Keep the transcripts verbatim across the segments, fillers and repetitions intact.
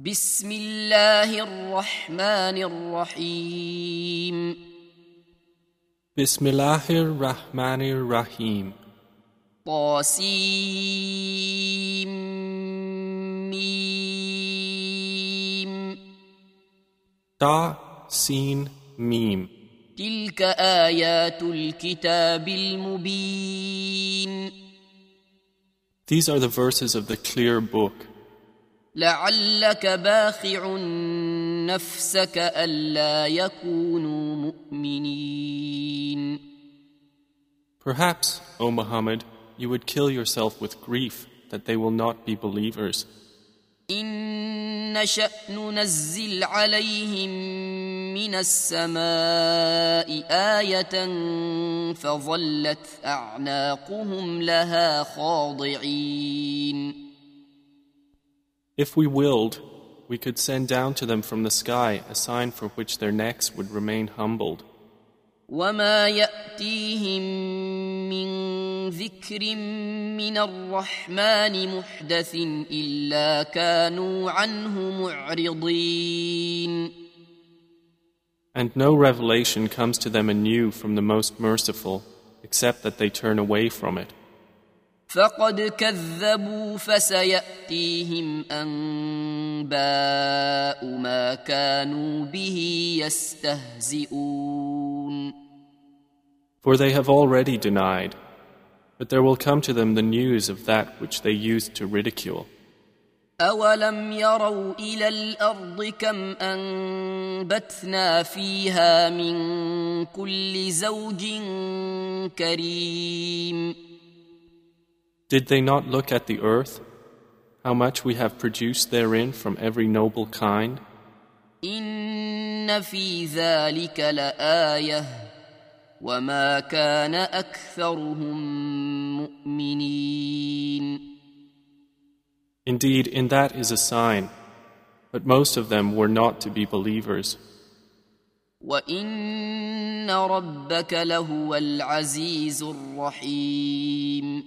بسم الله الرحمن الرحيم بسم الله الرحمن الرحيم طاسيم ميم تا سين ميم تلك آيات الكتاب المبين These are the verses of the clear book. لعلك باخع نفسك ألا يكونوا مؤمنين Perhaps, O Muhammad, you would kill yourself with grief that they will not be believers. إن نشأ ننزل عليهم من السماء آية فظلت أعناقهم لها خاضعين If we willed, we could send down to them from the sky a sign for which their necks would remain humbled. وما يأتيهم من ذكر من الرحمن محدث إلا كانوا عنه معرضين And no revelation comes to them anew from the Most Merciful, except that they turn away from it. فقد كذبوا فسيأتيهم أنباء ما كانوا به يستهزئون For they have already denied, but there will come to them the news of that which they used to ridicule. أولم يروا إلى الأرض كم أنبتنا فيها من كل زوج كريم Did they not look at the earth, how much we have produced therein from every noble kind? إن في ذلك لآية وما كان أكثرهم مؤمنين Indeed, in that is a sign, but most of them were not to be believers. وإن ربك لهو العزيز الرحيم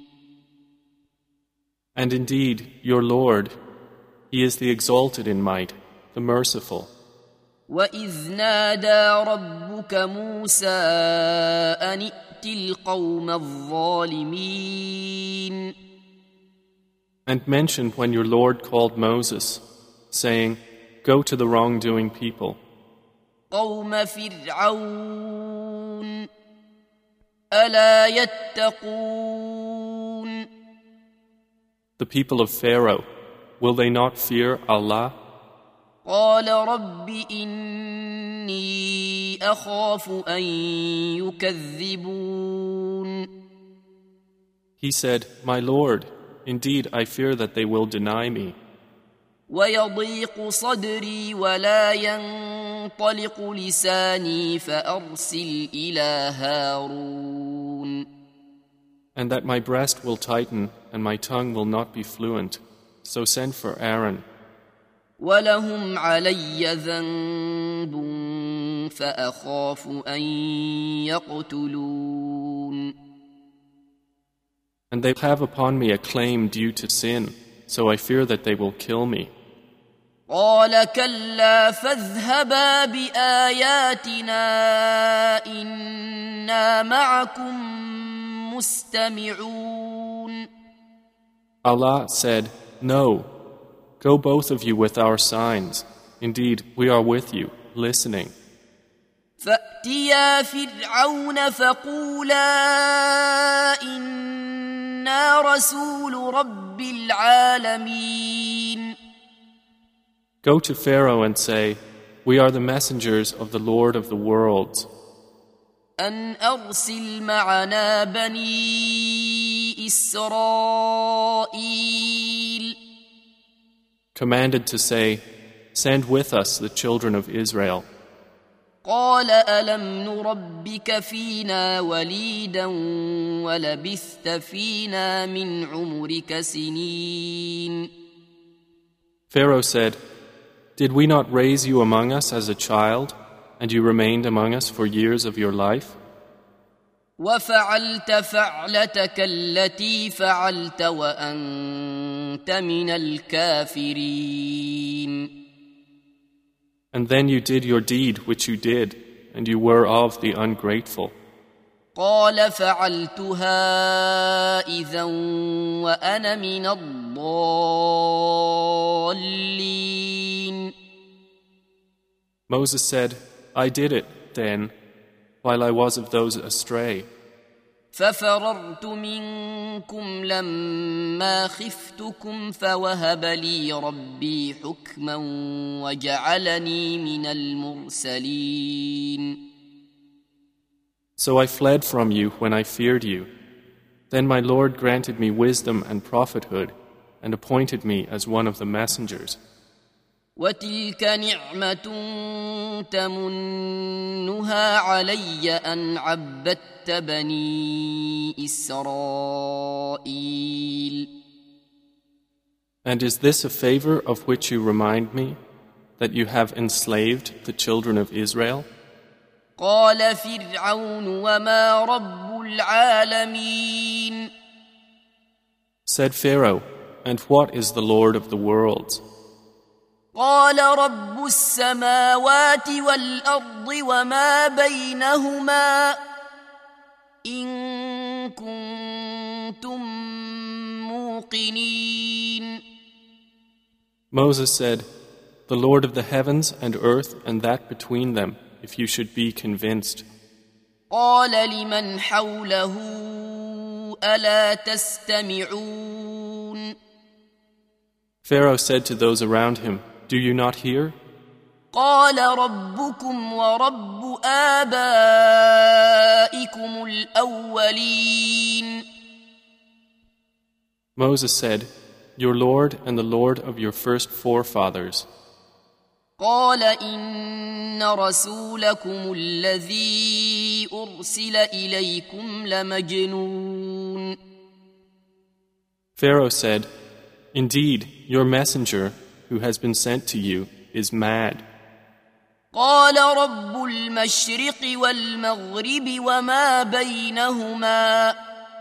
And indeed, your Lord, He is the exalted in might, the merciful. وإذ نادى ربك موسى أن ائت القوم الظالمين And mention when your Lord called Moses, saying, Go to the wrongdoing people, قوم فرعون ألا يتقون the people of Pharaoh, will they not fear Allah? قال رب إني أخاف أن يكذبون He said, My Lord, indeed I fear that they will deny me. ويضيق صدري ولا ينطلق لساني فأرسل إلى هارون And that my breast will tighten and my tongue will not be fluent. So send for Aaron. ولهم علي ذنب فأخاف أن يقتلون And they have upon me a claim due to sin, so I fear that they will kill me. قال كلا فاذهبا بآياتنا إنا معكم مستمعون Allah said, No, go both of you with our signs. Indeed, we are with you, listening. فأتيا فرعون فقولا إنا رسول رب العالمين Go to Pharaoh and say, We are the messengers of the Lord of the worlds. أن أرسل معنا بني إسرائيل Commanded to say, Send with us the children of Israel. قال ألم نربك فينا وليدا ولبثت فينا من عمرك سنين Pharaoh said, Did we not raise you among us as a child, and you remained among us for years of your life? وفعلت فعلتك التي فعلت وأنت من الكافرين And then you did your deed which you did, and you were of the ungrateful. قال فعلتها إذا وأنا من الضالين. Moses said, I did it then, while I was of those astray. ففررت منكم لما خفتكم فوهب لي ربي حكما وجعلني من المرسلين. So I fled from you when I feared you. Then my Lord granted me wisdom and prophethood and appointed me as one of the messengers. وتلك نعمة تمنها علي أن عبدت بني إسرائيل. And is this a favor of which you remind me, that you have enslaved the children of Israel? قال فرعون وما رب العالمين. Said Pharaoh, and what is the Lord of the worlds? قال رب السماوات والأرض وما بينهما إن كنتم موقنين. Moses said, the Lord of the heavens and earth and that between them, if you should be convinced. قال لمن حوله ألا تستمعون. Pharaoh said to those around him, do you not hear? قال ربكم ورب آبائكم الأولين. Moses said, your Lord and the Lord of your first forefathers. قال إن رسولكم الذي أرسل إليكم لمجنون. Pharaoh said, indeed, your messenger who has been sent to you is mad. قال رب المشرق والمغرب وما بينهما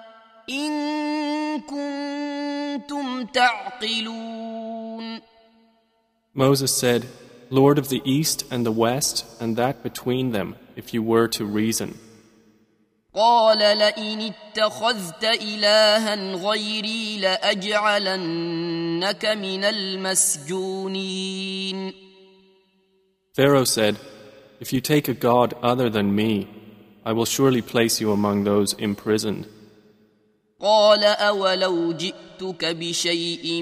إن كنتم تعقلون. Moses said, Lord of the east and the west and that between them, if you were to reason. قال لئن اتخذت إلها غيري لأجعلنك من المسجونين. Pharaoh said, if you take a god other than me, I will surely place you among those imprisoned. قال أولو جئتك بشيء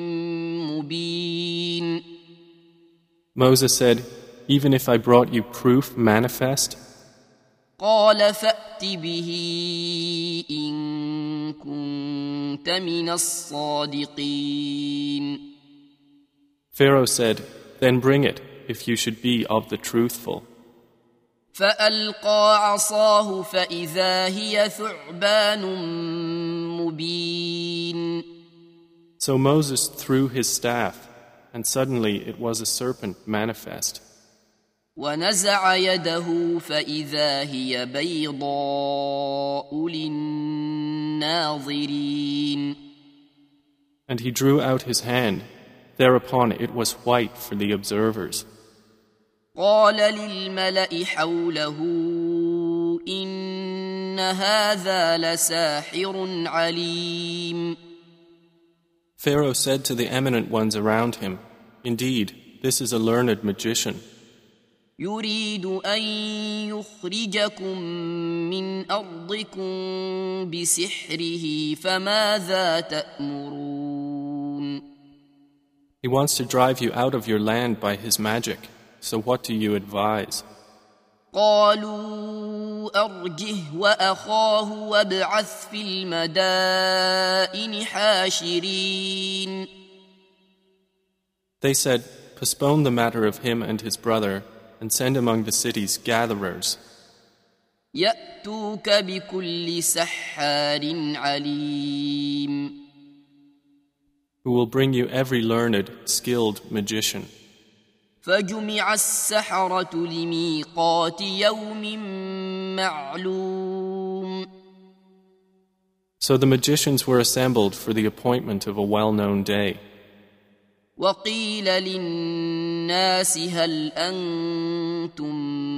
مبين. Moses said, even if I brought you proof manifest, قال فأت به إن كنت من الصادقين. Pharaoh said, then bring it, if you should be of the truthful. فألقى عصاه فإذا هي ثعبان مبين. So Moses threw his staff, and suddenly it was a serpent manifest. ونزع يده فإذا هي بيضاء للناظرين. And he drew out his hand. Thereupon it was white for the observers. قال للملأ حوله إن هذا لساحر عليم. Pharaoh said to the eminent ones around him, indeed, this is a learned magician. يريد أن يخرجكم من أرضكم بسحره فماذا تأمرون. He wants to drive you out of your land by his magic. So what do you advise? قالوا أرجه وأخاه وابعث في المدائن حاشرين. They said, postpone the matter of him and his brother and send among the cities gatherers. يأتوك بكل سحار عليم. Who will bring you every learned, skilled magician. فجمع السحرة لميقات يوم معلوم. So the magicians were assembled for the appointment of a well-known day. وقيل للناس للناس هل أنتم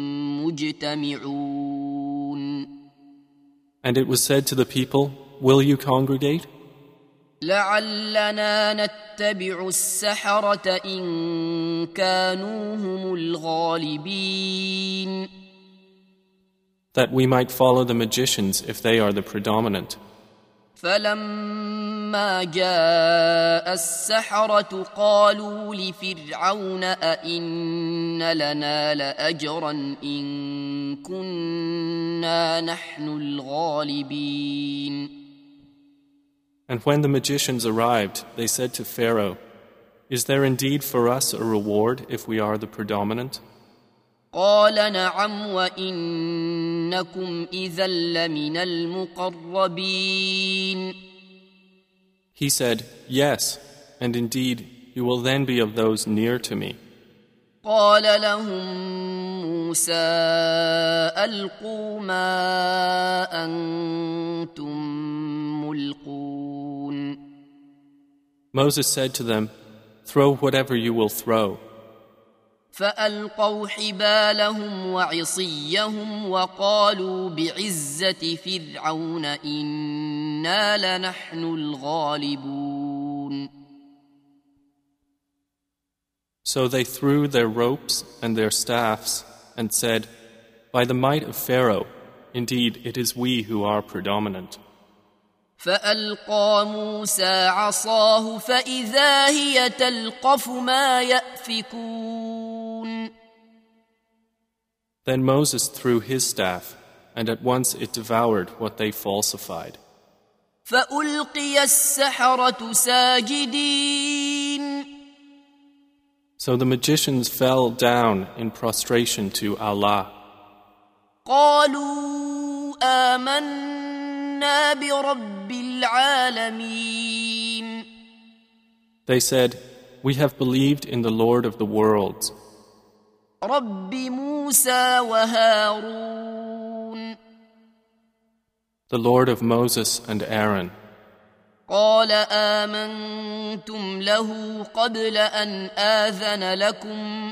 مجتمعون. And it was said to the people, will you congregate? لعلنا نتبع السحرة إن كانوا هم الغالبين. That we might follow the magicians if they are the predominant. فلما جاء السحرة قالوا لفرعون أئن لنا لأجرا إن كنا نحن الغالبين. And when the magicians arrived, they said to Pharaoh, is there indeed for us a reward if we are the predominant? قال نعم وإنكم إذا لمن المقربين. He said, yes, and indeed you will then be of those near to me. قال لهم موسى ألقوا ما أنتم ملقون. Moses said to them, throw whatever you will throw. فألقوا حبالهم وعصيهم وقالوا بعزة فرعون إنا لنحن الغالبون. So they threw their ropes and their staffs and said, by the might of Pharaoh, indeed it is we who are predominant. فألقى موسى عصاه فإذا هي تلقف ما يأفكون. Then Moses threw his staff, and at once it devoured what they falsified. فألقي السحرة ساجدين. So the magicians fell down in prostration to Allah. قالوا آمنا برب العالمين. They said, we have believed in the Lord of the worlds. رب موسى وهارون. The Lord of Moses and Aaron. قال آمنتم له قبل أن آذن لكم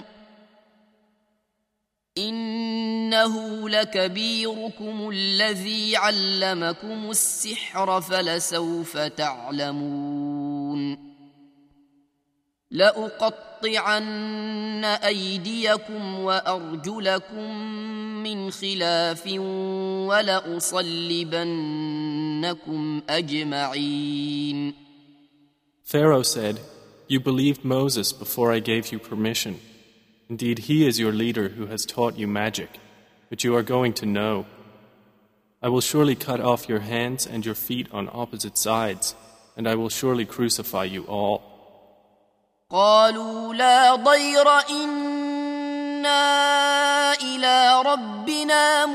إنه لكبيركم الذي علمكم السحر فلسوف تعلمون. لأقطعن أيديكم وأرجلكم من خلاف ولأصلبنكم أجمعين. Pharaoh said, you believed Moses before I gave you permission. Indeed, he is your leader who has taught you magic, but you are going to know. I will surely cut off your hands and your feet on opposite sides, and I will surely crucify you all. قالوا لا ضير إنا إلى ربنا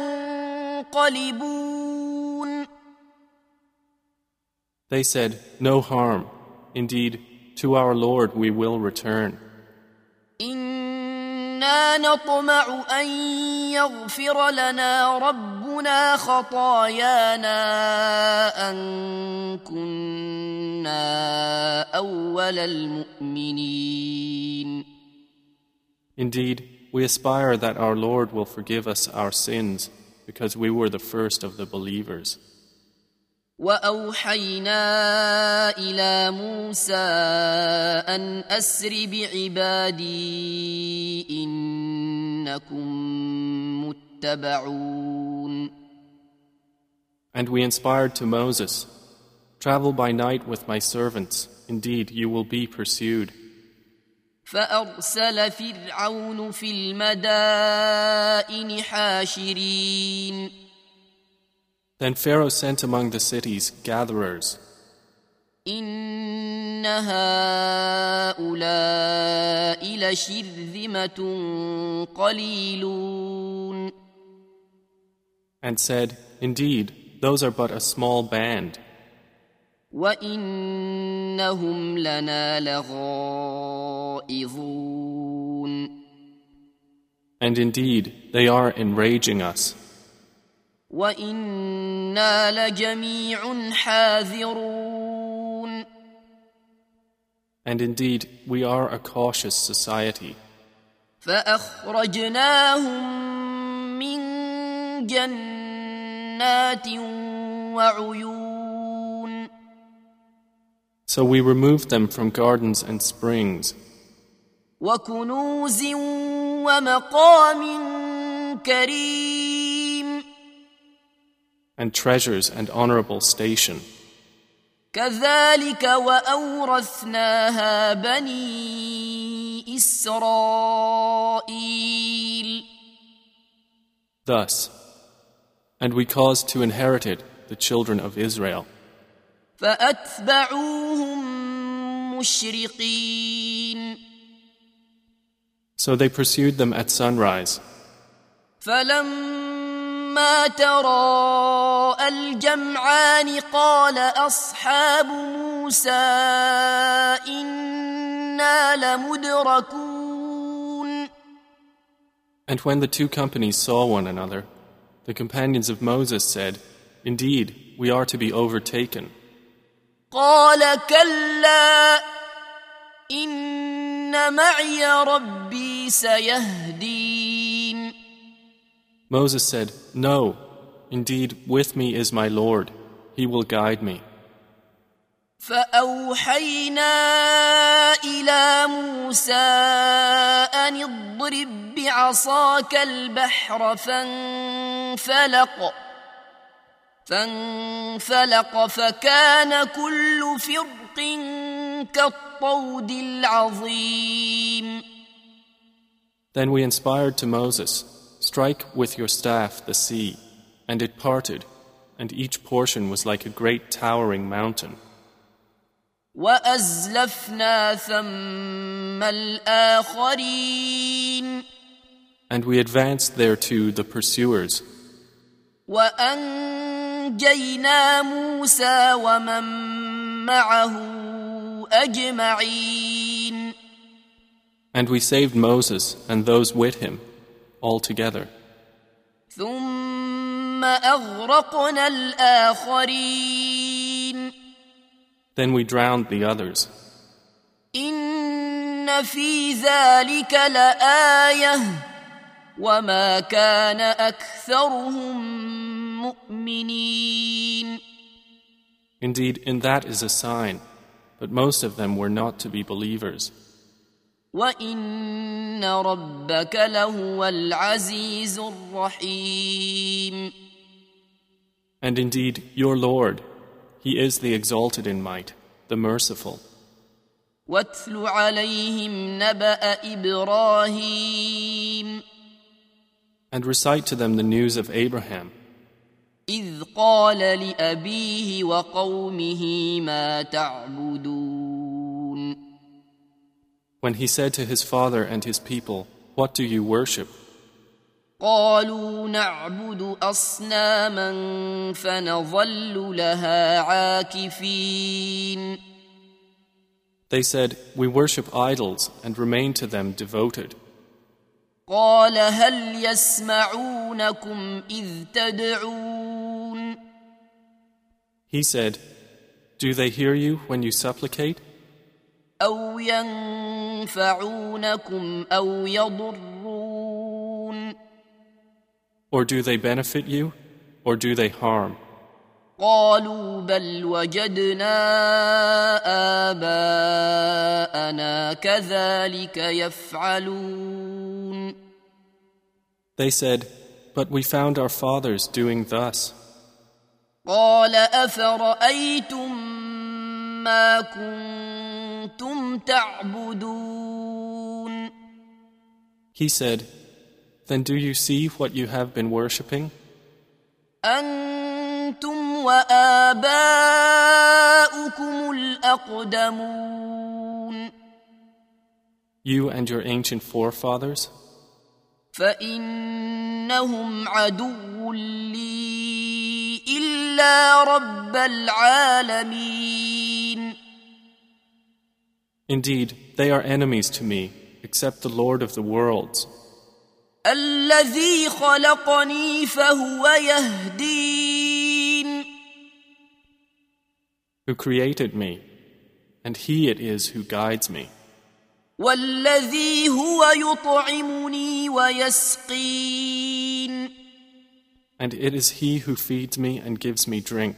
منقلبون. They said, no harm. Indeed, to our Lord we will return. إنا نطمع أن يغفر لنا ربنا خطايانا أن كنا أول المؤمنين. Indeed, we aspire that our Lord will forgive us our sins because we were the first of the believers. وأوحينا إلى موسى أن أسر بعبادي إنكم متبعون. And we inspired to Moses, travel by night with my servants, indeed you will be pursued. فأرسل فرعون في المدائن حاشرين. Then Pharaoh sent among the cities gatherers. إن هؤلاء لشرذمة قليلون. And said, indeed, those are but a small band. وإنهم لنا لغائظون. And indeed, they are enraging us. وإنا لجميع حاذرون. And indeed, we are a cautious society. فأخرجناهم من جنات وعيون. So we removed them from gardens and springs, وكنوز ومقام كريم. and treasures and honorable station. كذلك وأورثناها بني إسرائيل. Thus, and we caused to inherit it the children of Israel. فأتبعوهم مشرقين. So they pursued them at sunrise. فلما تراءى الجمعان قال أصحاب موسى إنا لمدركون. And when the two companies saw one another, the companions of Moses said, "Indeed, we are to be overtaken." قال كلا إن معي ربي سيهدين. Moses said, "No, indeed, with me is my Lord. He will guide me." فأوحينا إلى موسى أن اضرب بعصاك البحر فانفلق فانفلق فكان كل فرق كالطود العظيم. Then we inspired to Moses, "Strike with your staff the sea," and it parted, and each portion was like a great towering mountain. وأزلفنا ثم الآخرين. And we advanced thereto the pursuers. وأنجينا موسى ومن معه أجمعين. And we saved Moses and those with him, all together. ثم أغرقنا الآخرين. Then we drowned the others. إن في ذلك لآية وما كان أكثرهم مؤمنين. Indeed, in that is a sign, but most of them were not to be believers. وإن ربك لهو العزيز الرحيم. And indeed, your Lord, He is the exalted in might, the merciful. واتل عليهم نبأ إبراهيم. And recite to them the news of Abraham, إذ قال لأبيه وقومه ما تعبدون. when he said to his father and his people, "What do you worship?" قالوا نعبد أصناما فنظل لها عاكفين. They said, "We worship idols and remain to them devoted." قال هل يسمعونكم إذ تدعون. He said, "Do they hear you when you supplicate? أو ينفعونكم أو يضرون. Or do they benefit you, or do they harm?" قالوا بل وجدنا آباءنا كذلك يفعلون. They said, "But we found our fathers doing thus." قال أفرأيتم ما كنتم تعبدون. He said, "Then do you see what you have been worshipping? أنتم وآباؤكم الأقدمون. You and your ancient forefathers? فإنهم عدو لي إلا رب العالمين. Indeed, they are enemies to me, except the Lord of the worlds, الذي خلقني فهو يهدين. who created me, and He it is who guides me. والذي هو يطعمني ويسقين And it is he who feeds me and gives me drink.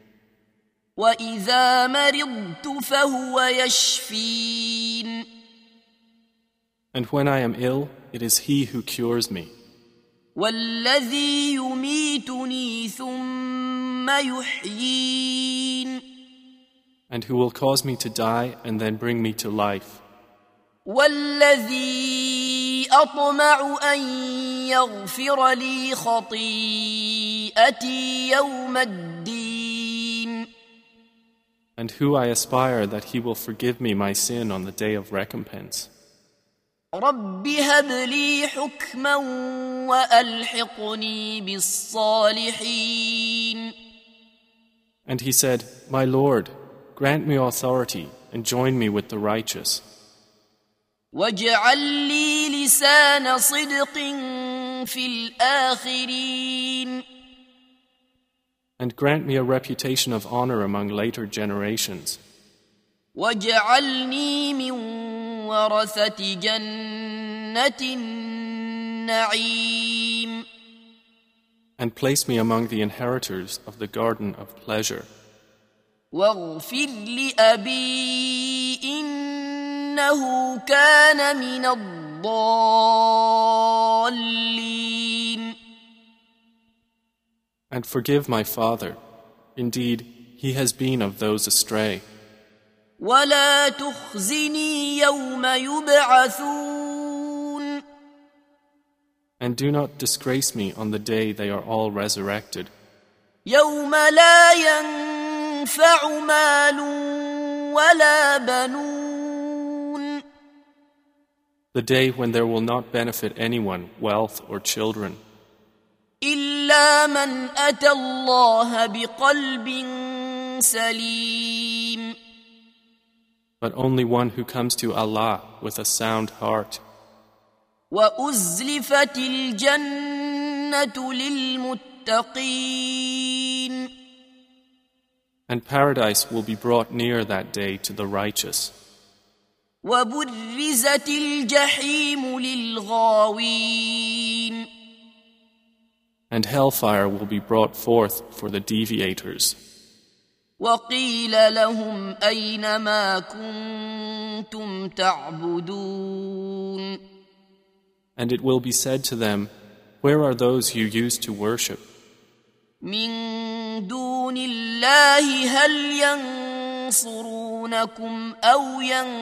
وإذا مرضت فهو يشفين And when I am ill, it is he who cures me. والذي يميتني ثم يحيين And who will cause me to die and then bring me to life. والذي أطمع أن يغفر لي خطيئتي يوم الدين And who I aspire that he will forgive me my sin on the day of recompense. رب هب لي حكما وألحقني بالصالحين And he said, My Lord, grant me authority and join me with the righteous. واجعل لي لسان صدق في الآخرين And grant me a reputation of honor among later generations. واجعلني من ورثة جنة النعيم And place me among the inheritors of the garden of pleasure. واغفر لأبي إنه كان من الضالين And forgive my father. Indeed, he has been of those astray. ولا تخزني يوم يبعثون And do not disgrace me on the day they are all resurrected. يوم لا ينفع مال ولا بنون The day when there will not benefit anyone, wealth or children, إلا من أتى الله بقلب سليم but only one who comes to Allah with a sound heart. وأزلفت الجنة للمتقين And paradise will be brought near that day to the righteous. وبرزت الجحيم للغاوين And hellfire will be brought forth for the deviators. وقيل لهم أين ما كنتم تعبدون And it will be said to them, Where are those you used to worship? من دون الله هل ينصرونكم أو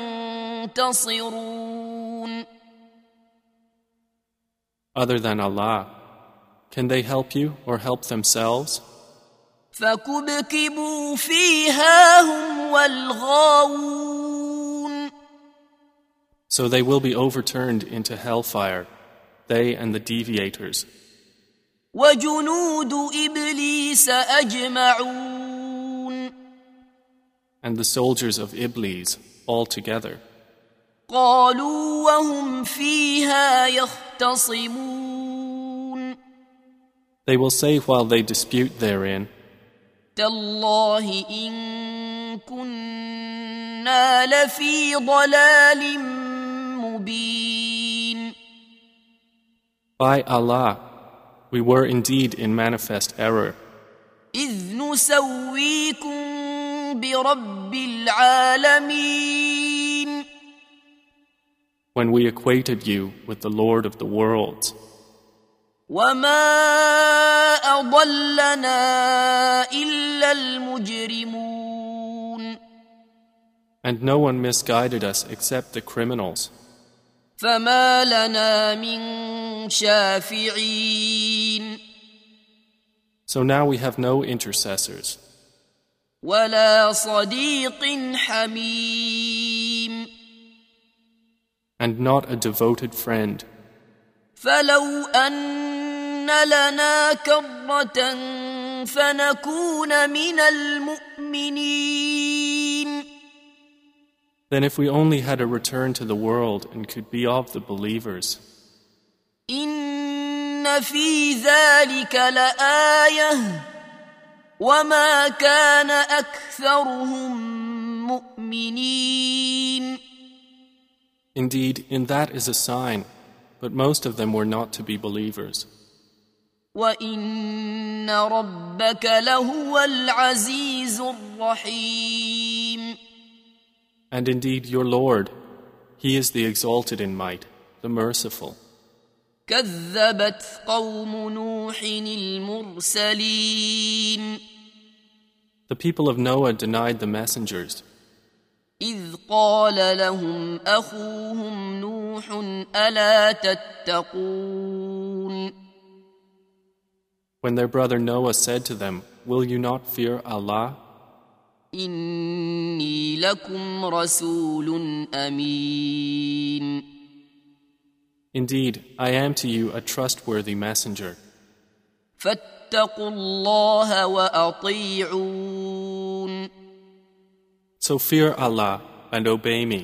ينتصرون Other than Allah, can they help you or help themselves? فكبكبوا فيها هم والغاوون So they will be overturned into hellfire, they and the deviators. وجنود إبليس أجمعون And the soldiers of Iblis all together. قالوا وهم فيها يختصمون They will say while they dispute therein, تالله إن كنا لفي ضلال مبين By Allah, we were indeed in manifest error, إذ نسويكم برب العالمين when we equated you with the Lord of the worlds. وما أضلنا إلا المجرمون And no one misguided us except the criminals. فما لنا من شافعين So now we have no intercessors, ولا صديق حميم and not a devoted friend. فلو أن لنا كرة فنكون من المؤمنين Then if we only had a return to the world and could be of the believers, إن في ذلك لآية وما كان أكثرهم مؤمنين Indeed, in that is a sign, but most of them were not to be believers. وَإِنَّ رَبَّكَ لَهُوَ الْعَزِيزُ الرَّحِيمُ. And indeed, your Lord, He is the exalted in might, the merciful. كَذَّبَتْ قَوْمُ نُوحٍ الْمُرْسَلِينَ. The people of Noah denied the messengers. إِذْ قَالَ لَهُمْ أَخُوهُمْ نُوحٌ أَلَا تَتَّقُونَ. When their brother Noah said to them, "Will you not fear Allah? إِنِّي لَكُمْ رَسُولٌ أَمِينٌ. Indeed, I am to you a trustworthy messenger. فَاتَّقُوا اللَّهَ وَأَطِيعُونِ. So fear Allah and obey me.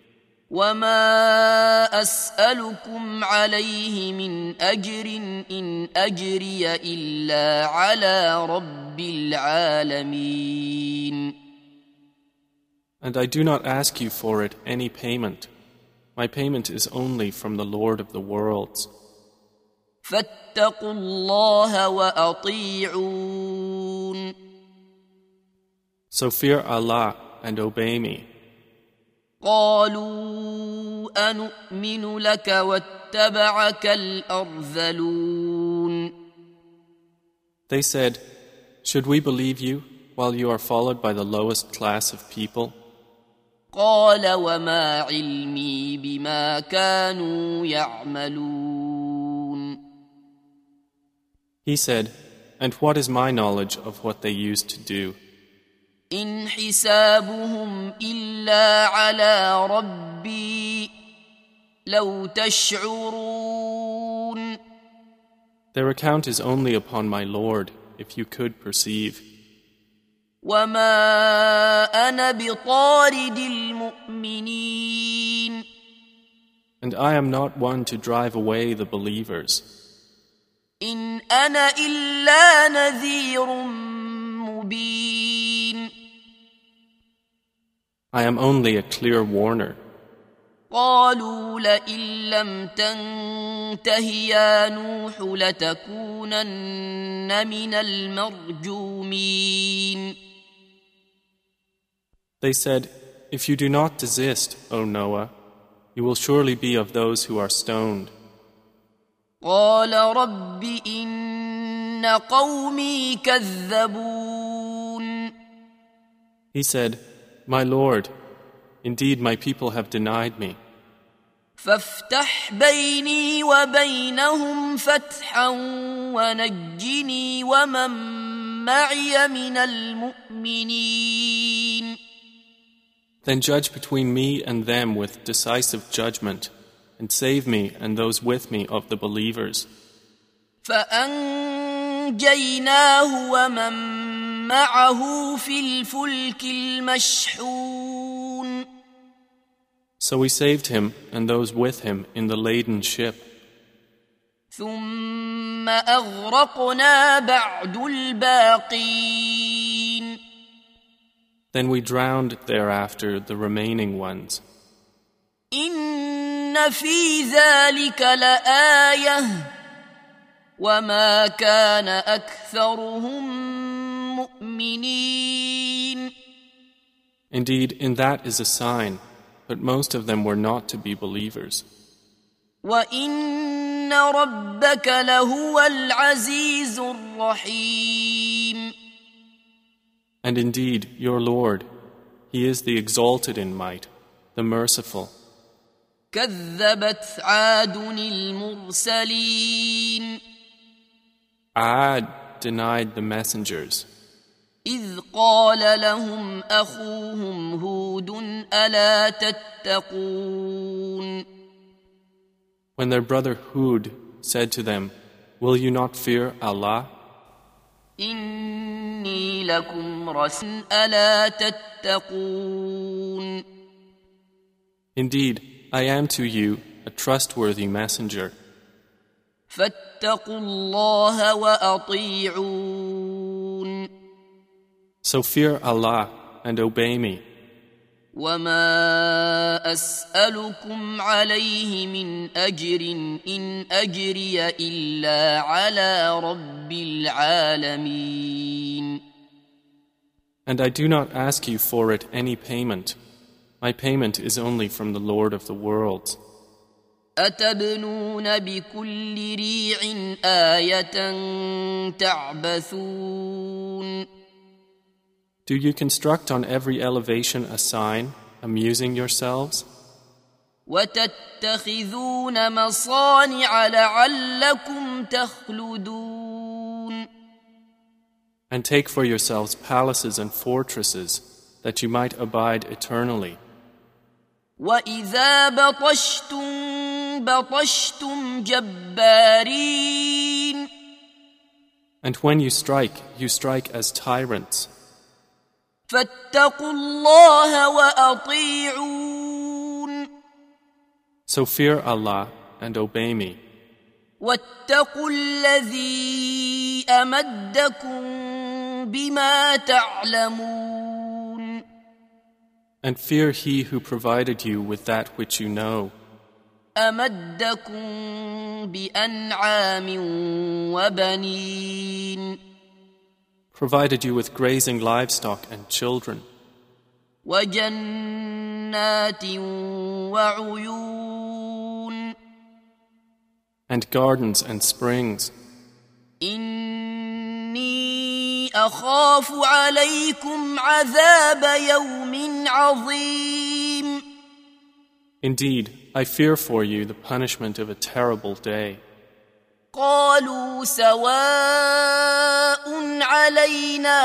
وَمَا أَسْأَلُكُمْ عَلَيْهِ مِنْ أَجْرٍ إِنْ أَجْرِيَ إِلَّا عَلَى رَبِّ الْعَالَمِينَ. And I do not ask you for it any payment. My payment is only from the Lord of the worlds. فَاتَّقُوا اللَّهَ وَأَطِيعُونِ. So fear Allah and obey me. قالوا أنؤمن لك واتبعك الأرذلون. They said, "Should we believe you while you are followed by the lowest class of people?" قال وما علمي بما كانوا يعملون. He said, "And what is my knowledge of what they used to do? إن حسابهم إلا على ربي لو تشعرون. Their account is only upon my Lord, if you could perceive. وما أنا بطارد المؤمنين. And I am not one to drive away the believers. إن أنا إلا نذير مبين. I am only a clear warner. قالوا لئن لم تنته يا نوح لتكونن من المرجومين. They said, "If you do not desist, O Noah, you will surely be of those who are stoned." قال رب إن قومي كذبون. He said, "My Lord, indeed my people have denied me. فافتح بيني وبينهم فتحا ونجني ومن معي من المؤمنين. Then judge between me and them with decisive judgment, and save me and those with me of the believers." فأنجيناه ومن معه في الفلك المشحون. So we saved him and those with him in the laden ship. ثم أغرقنا بعد الباقين. Then we drowned thereafter the remaining ones. إن في ذلك لآية وما كان أكثرهم مؤمنين. Indeed, in that is a sign, but most of them were not to be believers. وَإِنَّ رَبَّكَ لَهُوَ الْعَزِيزُ الرَّحِيمُ. And indeed, your Lord, He is the exalted in might, the merciful. كَذَّبَتْ عَادٌ الْمُرْسَلِينَ. Ad denied the messengers. إِذْ قَالَ لَهُمْ أَخُوهُمْ هُودٌ أَلَا تَتَّقُونَ. When their brother Hud said to them, "Will you not fear Allah? إِنِّي لَكُمْ رَسُولٌ أَلَا تَتَّقُونَ. Indeed, I am to you a trustworthy messenger. فَاتَّقُوا اللَّهَ وَأَطِيعُونِ. So fear Allah and obey me. وما أسألكم عليه من أجر إن أجري إلا على رب العالمين. And I do not ask you for it any payment. My payment is only from the Lord of the worlds. أتبنون بكل ريع آية تعبثون. Do you construct on every elevation a sign, amusing yourselves? وتتخذون مصانع لعلكم تخلدون. And take for yourselves palaces and fortresses, that you might abide eternally. وإذا بطشتم بطشتم جبارين. And when you strike, you strike as tyrants. فاتقوا الله وأطيعون. So fear Allah and obey me. واتقوا الذي أمدكم بما تعلمون. And fear He who provided you with that which you know. أمدكم بأنعام وبنين. Provided you with grazing livestock and children. وجنات وعيون. And gardens and springs. إني أخاف عليكم عذاب يوم عظيم. Indeed, I fear for you the punishment of a terrible day. قالوا سواء علينا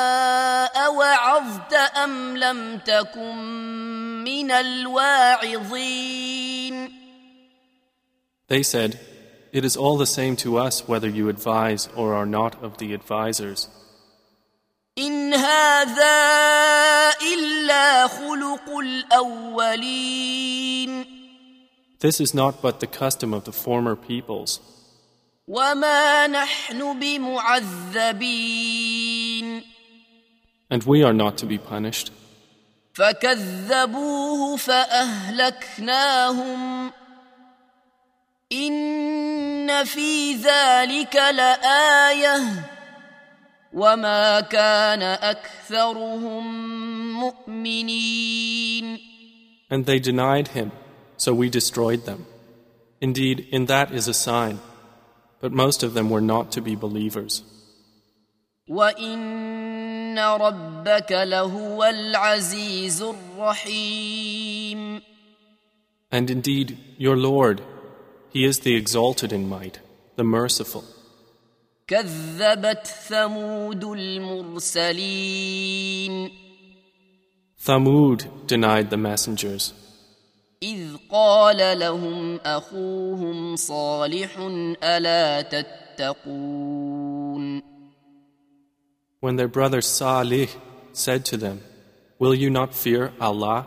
أوعظت أم لم تكن من الواعظين. They said, "It is all the same to us whether you advise or are not of the advisers." إن هذا إلا خلق الأولين. This is not but the custom of the former peoples. وما نحن بمعذبين. And we are not to be punished. فكذبوه فأهلكناهم. إن في ذلك لآية وما كان أكثرهم مؤمنين. And they denied him, so we destroyed them. Indeed, in that is a sign, but most of them were not to be believers. وَإِنَّ رَبَّكَ لَهُوَ الْعَزِيزُ الرَّحِيمُ. And indeed, your Lord, He is the exalted in might, the merciful. كذبت ثمود المرسلين. Thamud denied the messengers. إذ قال لهم أخوهم صالح ألا تتقون. When their brother Salih said to them, "Will you not fear Allah?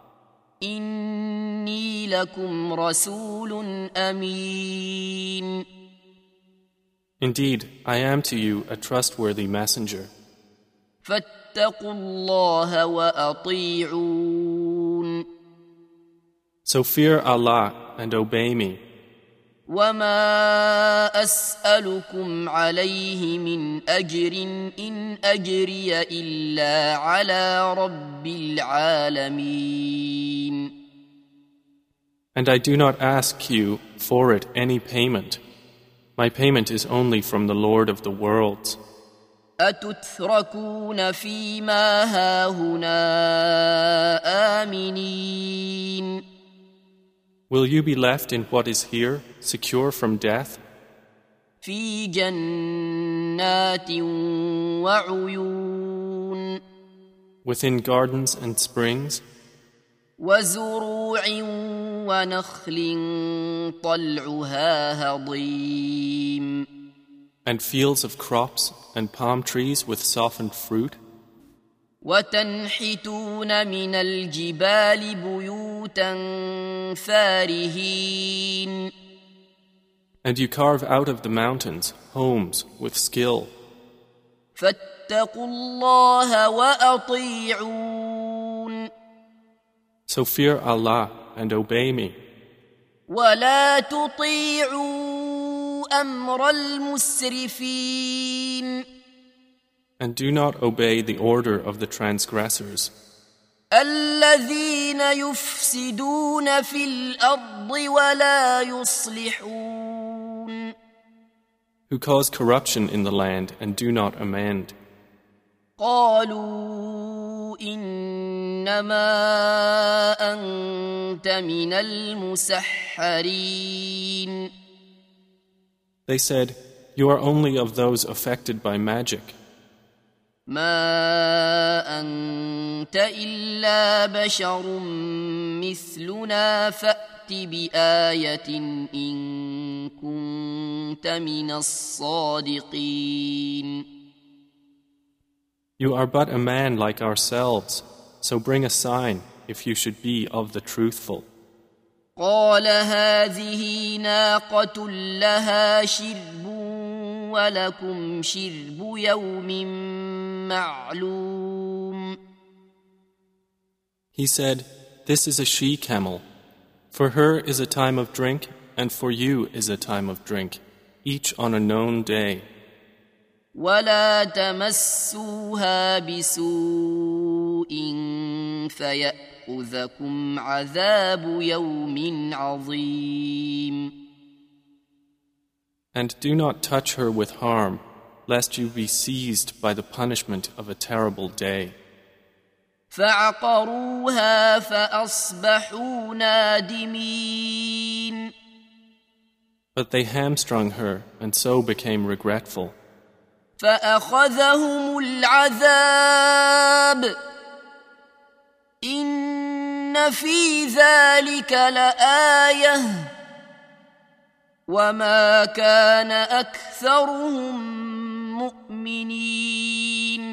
إني لكم رسول أمين. Indeed, I am to you a trustworthy messenger. فاتقوا الله وأطيعون. So fear Allah and obey me. وما أسألكم عليه من أجر إن أجري إلا على رب العالمين. And I do not ask you for it any payment. My payment is only from the Lord of the worlds. أتتركون فيما هاهنا آمنين. Will you be left in what is here, secure from death? في جنات وعيون. Within gardens and springs? وزروع ونخل طلعها هضيم. And fields of crops and palm trees with softened fruit? وتنحتون من الجبال بيوتا فارهين. And you carve out of the mountains homes with skill. فاتقوا الله وأطيعون. So fear Allah and obey me. ولا تطيعوا أمر المسرفين And do not obey the order of the transgressors, الذين يفسدون في الأرض ولا يصلحون who cause corruption in the land and do not amend. قالوا إنما أنت من المسحرين They said, "You are only of those affected by magic. ما أنت إلا بشر مثلنا فأت بآية إن كنت من الصادقين You are but a man like ourselves, so bring a sign if you should be of the truthful." قال هذه ناقة لها شرب ولكم شرب يوم معلوم. He said, "This is a she-camel. For her is a time of drink, and for you is a time of drink, each on a known day. ولا تمسوها بسوء فيأخذكم عذاب يوم عظيم. And do not touch her with harm, lest you be seized by the punishment of a terrible day." فعقروها فأصبحوا نادمين. But they hamstrung her, and so became regretful. فأخذهم العذاب إن في ذلك لآية وما كان أكثرهم مؤمنين.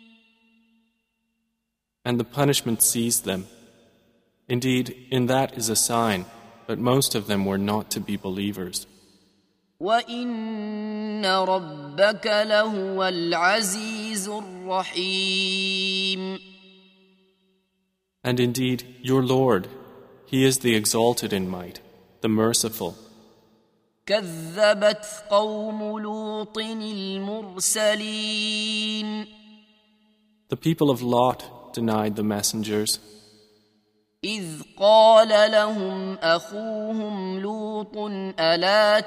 And the punishment seized them. Indeed, in that is a sign, but most of them were not to be believers. وَإِنَّ رَبَّكَ لَهُوَ الْعَزِيزُ الرَّحِيمُ. And indeed, your Lord, He is the exalted in might, the merciful. كذبت قوم لوط المرسلين. The people of Lot denied the messengers. إذ قال لهم أخوهم لوط ألا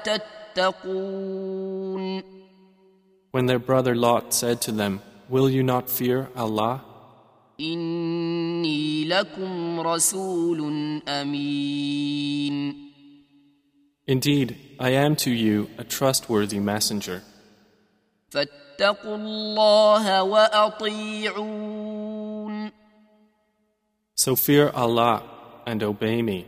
تتقون. When their brother Lot said to them, "Will you not fear Allah? إني لكم رسول أمين. Indeed, I am to you a trustworthy messenger. فاتقوا الله وأطيعون. So fear Allah and obey me.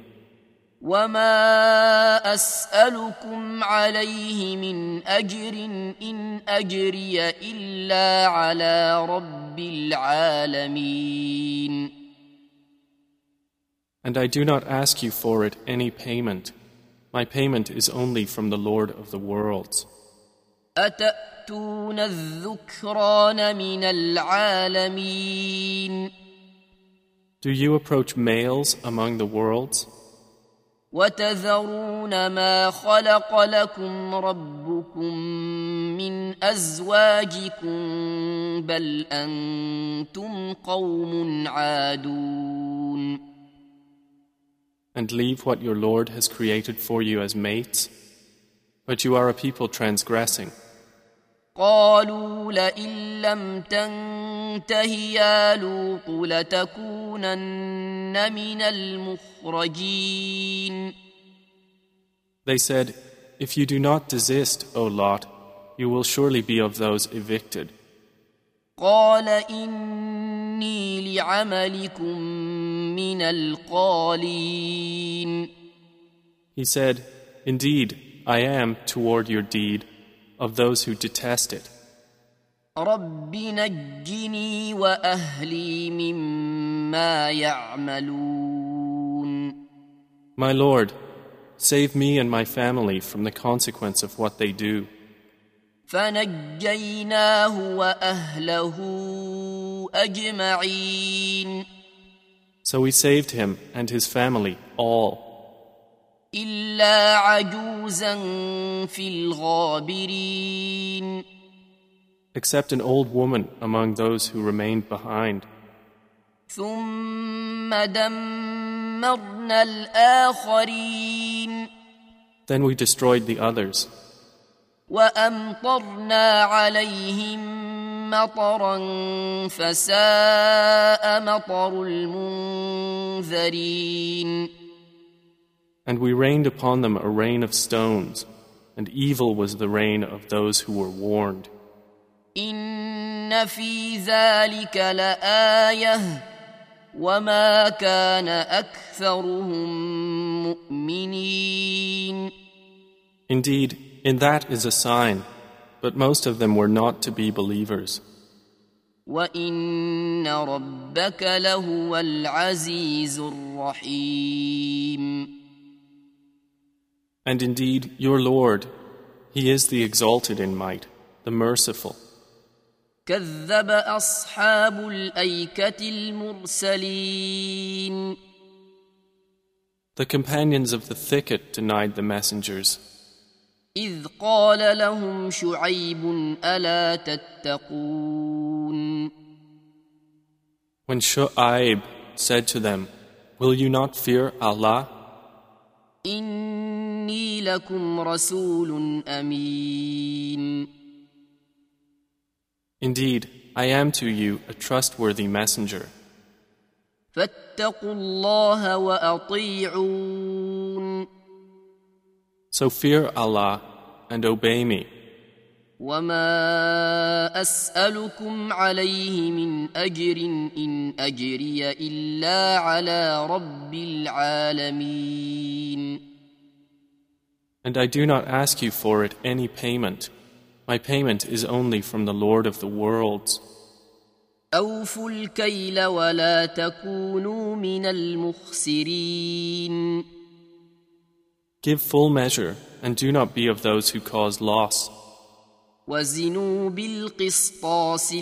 وما أسألكم عليه من أجر إن أجري إلا على رب العالمين. And I do not ask you for it any payment. My payment is only from the Lord of the worlds. أتأتون الذكران من العالمين. Do you approach males among the worlds? وتذرون ما خلق لكم ربكم من أزواجكم بل أنتم قوم عادون. And leave what your Lord has created for you as mates? But you are a people transgressing. قالوا لئن لم تنته يا لوط لتكونن من المخرجين. They said, "If you do not desist, O Lot, you will surely be of those evicted." قال إني لعملكم من القالين. He said, "Indeed, I am, toward your deed, of those who detest it." رب نجني وأهلي مما يعملون. My Lord, save me and my family from the consequence of what they do. فنجيناه وأهله أجمعين. So we saved him and his family all, إلا عجوزا في الغابرين except an old woman among those who remained behind. ثم دمرنا الآخرين Then we destroyed the others, وأمطرنا عليهم مطرا فساء مطر المنذرين and we rained upon them a rain of stones, and evil was the rain of those who were warned. إن في ذلك لآية وما كان أكثرهم مؤمنين. Indeed, in that is a sign, but most of them were not to be believers. وإن ربك لهو العزيز الرحيم. And indeed, your Lord, He is the exalted in might, the merciful. كذب أصحاب الأيكة المرسلين. The companions of the thicket denied the messengers. إذ قال لهم شعيب ألا تتقون. When Shu'aib said to them, "Will you not fear Allah? إني لكم رسول أمين. Indeed, I am to you a trustworthy messenger. فاتقوا الله وأطيعون. So fear Allah and obey me. وما أسألكم عليه من أجر إن أجري إلا على رب العالمين. And I do not ask you for it any payment. My payment is only from the Lord of the worlds. أوفوا الكيل ولا تكونوا من المخسرين. Give full measure and do not be of those who cause loss. وزنوا بالقسطاس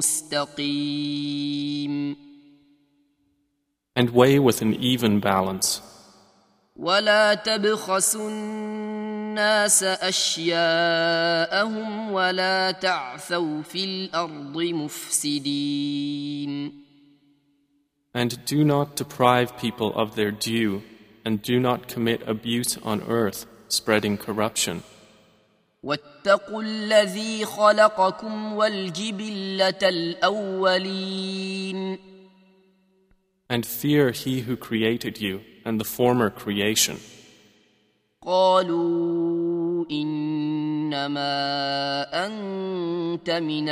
المستقيم. And weigh with an even balance. ولا تبخسوا الناس أشياءهم ولا تعثوا في الأرض مفسدين. And do not deprive people of their due, and do not commit abuse on earth, spreading corruption. واتقوا الذي خلقكم والجبلة الأولين. And fear He who created you and the former creation. قالوا إنما أنت من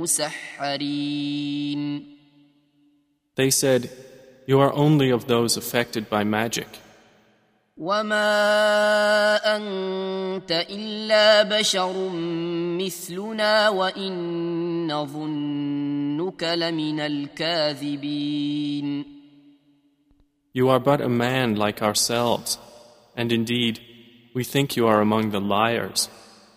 المسحرين. They said, "You are only of those affected by magic. وما أنت إلا بشر مثلنا وإن نظنك لمن الكاذبين. You are but a man like ourselves, and indeed, we think you are among the liars.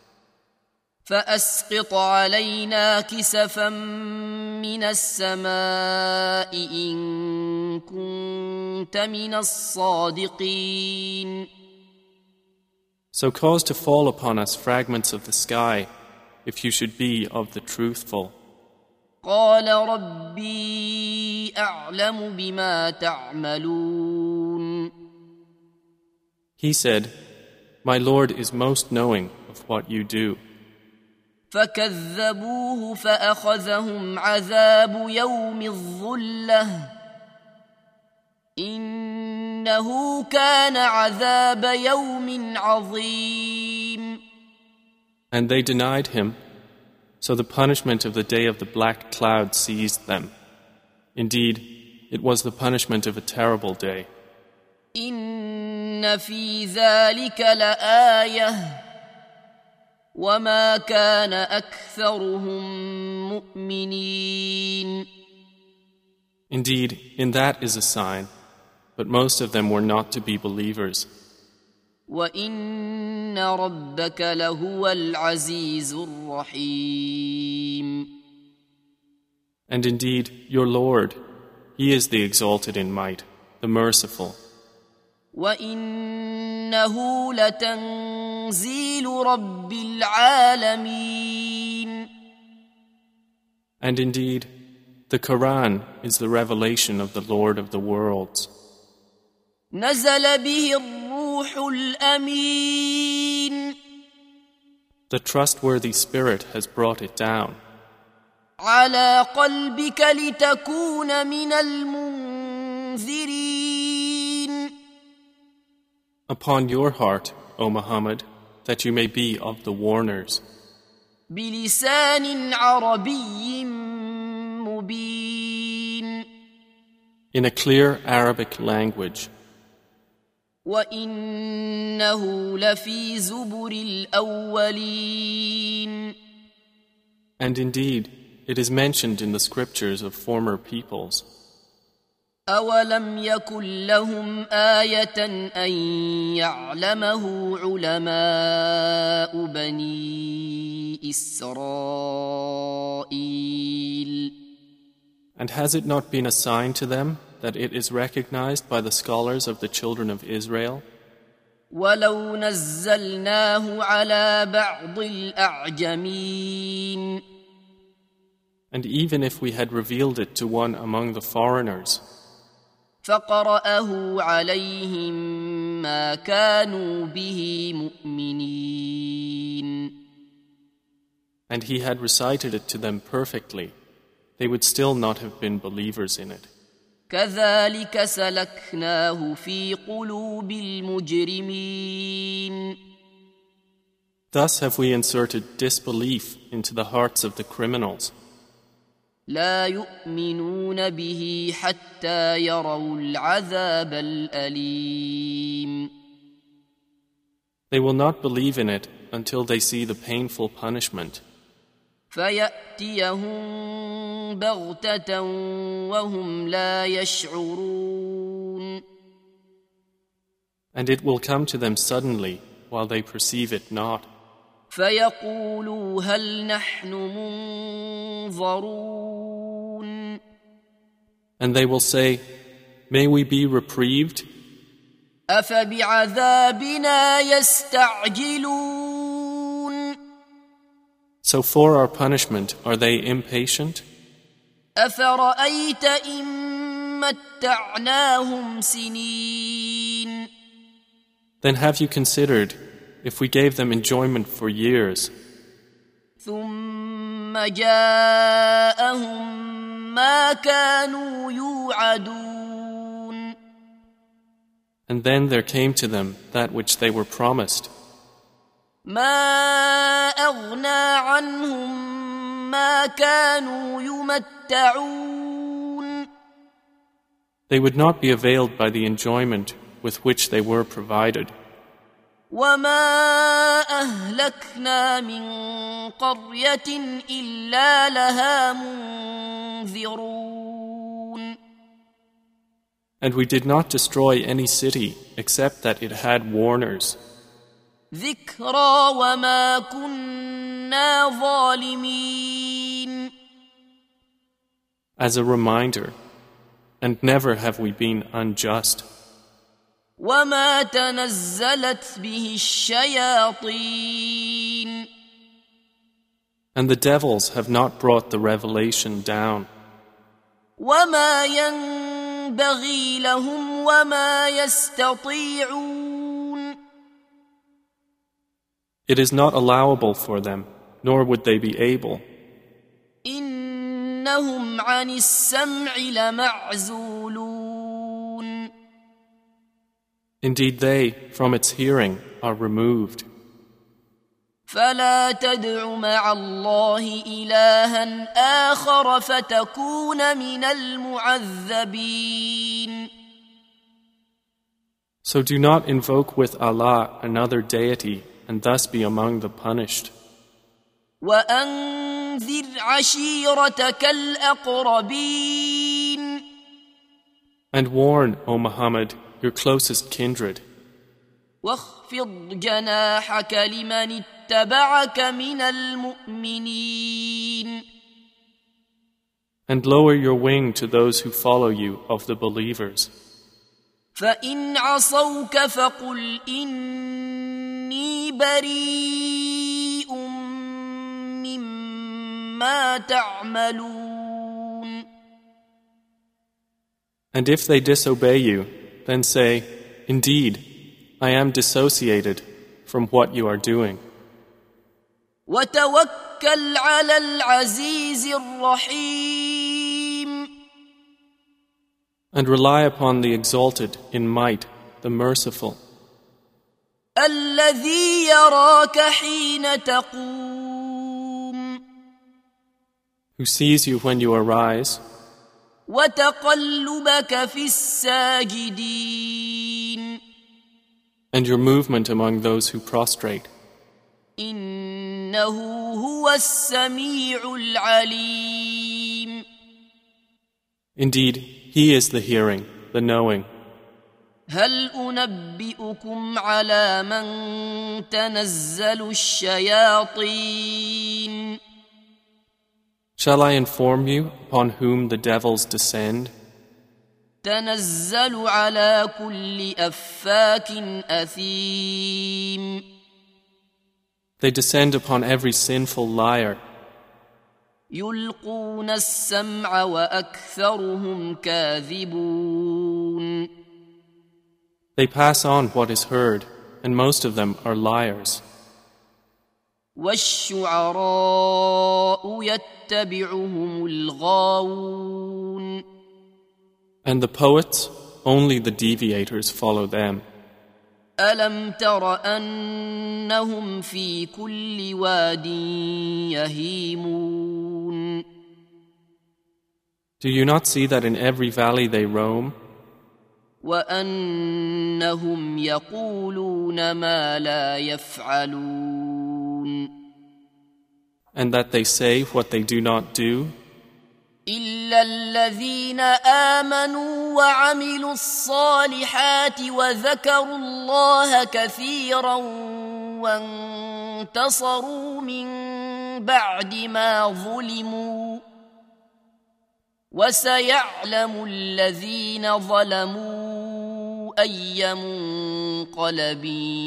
فأسقط علينا كسفا من السماء إن كنت من الصادقين. So cause to fall upon us fragments of the sky, if you should be of the truthful." قال ربي أعلم بما تعملون. He said, "My Lord is most knowing of what you do." فكذبوه فأخذهم عذاب يوم الظلة إنه كان عذاب يوم عظيم. And they denied him, so the punishment of the day of the black cloud seized them. Indeed, it was the punishment of a terrible day. إن في ذلك لآية وما كان أكثرهم مؤمنين. Indeed, in that is a sign, but most of them were not to be believers. وإن ربك لهو العزيز الرحيم. And indeed, your Lord, He is the exalted in might, the merciful. وَإِنَّهُ لَتَنزِيلُ رَبِّ الْعَالَمِينَ. And indeed, the Quran is the revelation of the Lord of the worlds. نَزَلَ بِهِ الرُّوحُ الْأَمِينُ. The trustworthy Spirit has brought it down. عَلَى قَلْبِكَ لِتَكُونَ مِنَ الْمُنذِرِينَ. Upon your heart, O Muhammad, that you may be of the warners. بِلِسَانٍ عَرَبِيٍّ مُبِينٍ. In a clear Arabic language. وَإِنَّهُ لَفِي زُبُرِ الْأَوَّلِينَ. And indeed, it is mentioned in the scriptures of former peoples. أَوَلَمْ يَكُنْ لَهُمْ آيَةً أَنْ يَعْلَمَهُ عُلَمَاءُ بَنِي إِسْرَائِيلَ. And has it not been a sign to them that it is recognized by the scholars of the children of Israel? وَلَوْ نَزَّلْنَاهُ عَلَى بَعْضِ الْأَعْجَمِينَ. And even if we had revealed it to one among the foreigners, فَقَرَأَهُ عَلَيْهِمْ مَا كَانُوا بِهِ مُؤْمِنِينَ. and he had recited it to them perfectly, they would still not have been believers in it. كَذَلِكَ سَلَكْنَاهُ فِي قُلُوبِ الْمُجْرِمِينَ. Thus have we inserted disbelief into the hearts of the criminals. لا يؤمنون به حتى يروا العذاب الأليم. They will not believe in it until they see the painful punishment. فيأتيهم بغتة وهم لا يشعرون. And it will come to them suddenly while they perceive it not. فيقولوا هل نحن منظرون. And they will say, may we be reprieved? أفبعذابنا يستعجلون. So for our punishment are they impatient? أفرأيت إن متعناهم سنين. Then have you considered if we gave them enjoyment for years, ثم جاءهم ما كانوا يوعدون. and then there came to them that which they were promised, ما أغنى عنهم ما كانوا يمتعون. they would not be availed by the enjoyment with which they were provided. وما أهلكنا من قرية إلا لها منذرون. And we did not destroy any city except that it had warners, ذكرى وما كنا ظالمين. as a reminder, and never have we been unjust. وما تنزلت به الشياطين. And the devils have not brought the revelation down. وما ينبغي لهم وما يستطيعون. It is not allowable for them, nor would they be able. إنهم عن السمع لمعزولون. Indeed, they, from its hearing, are removed. فلا تدع مع الله إلها آخر فتكون من المعذبين. So do not invoke with Allah another deity and thus be among the punished. وأنذر عشيرتك الأقربين. And warn, O Muhammad, your closest kindred. واخفض جناحك لمن اتبعك من المؤمنين. And lower your wing to those who follow you of the believers. فإن عصوك فقل إني بريء مما تعملون. And if they disobey you, then say, Indeed, I am dissociated from what you are doing. وتوكل على العزيز الرحيم. And rely upon the exalted in might, the merciful. الذي يراك حين تقوم. Who sees you when you arise. وتقلبك في الساجدين. And your movement among those who prostrate. إنه هو السميع العليم. Indeed, He is the hearing, the knowing. هل أنبئكم على من تنزل الشياطين؟ Shall I inform you upon whom the devils descend? تنزل على كل أفاك أثيم. They descend upon every sinful liar. يلقون السمع وأكثرهم كاذبون. They pass on what is heard, and most of them are liars. والشعراء يتبعهم الغاوون. And the poets, only the deviators follow them. ألم تر أنهم في كل واد يهيمون. Do you not see that in every valley they roam? وأنهم يقولون ما لا يفعلون. And that they say what they do not do? إلا الذين آمنوا وعملوا الصالحات وذكروا الله كثيرا وانتصروا من بعد ما ظلموا وسيعلم الذين ظلموا أي منقلب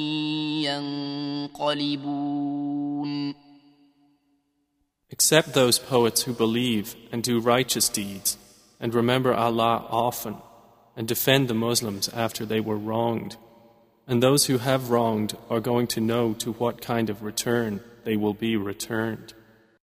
ينقلبون. Except those poets who believe and do righteous deeds and remember Allah often and defend the Muslims after they were wronged. And those who have wronged are going to know to what kind of return they will be returned.